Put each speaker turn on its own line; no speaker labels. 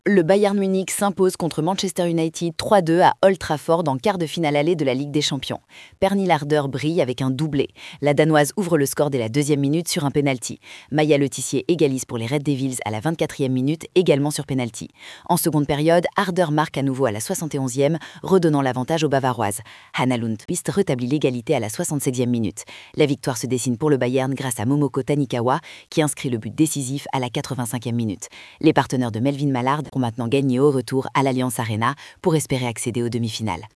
Le Bayern Munich s'impose contre Manchester United 3-2 à Old Trafford en quart de finale allée de la Ligue des Champions. Pernille Harder brille avec un doublé. La Danoise ouvre le score dès la deuxième minute sur un pénalty. Maya Letizier égalise pour les Red Devils à la 24e minute, également sur pénalty. En seconde période, Harder marque à nouveau à la 71e, redonnant l'avantage aux Bavaroises. Hanna Lundqvist rétablit l'égalité à la 76e minute. La victoire se dessine pour le Bayern grâce à Momoko Tanikawa, qui inscrit le but décisif à la 85e minute. Les partenaires de Melvin Mallard ont maintenant gagné au retour à l'Allianz Arena pour espérer accéder aux demi-finales.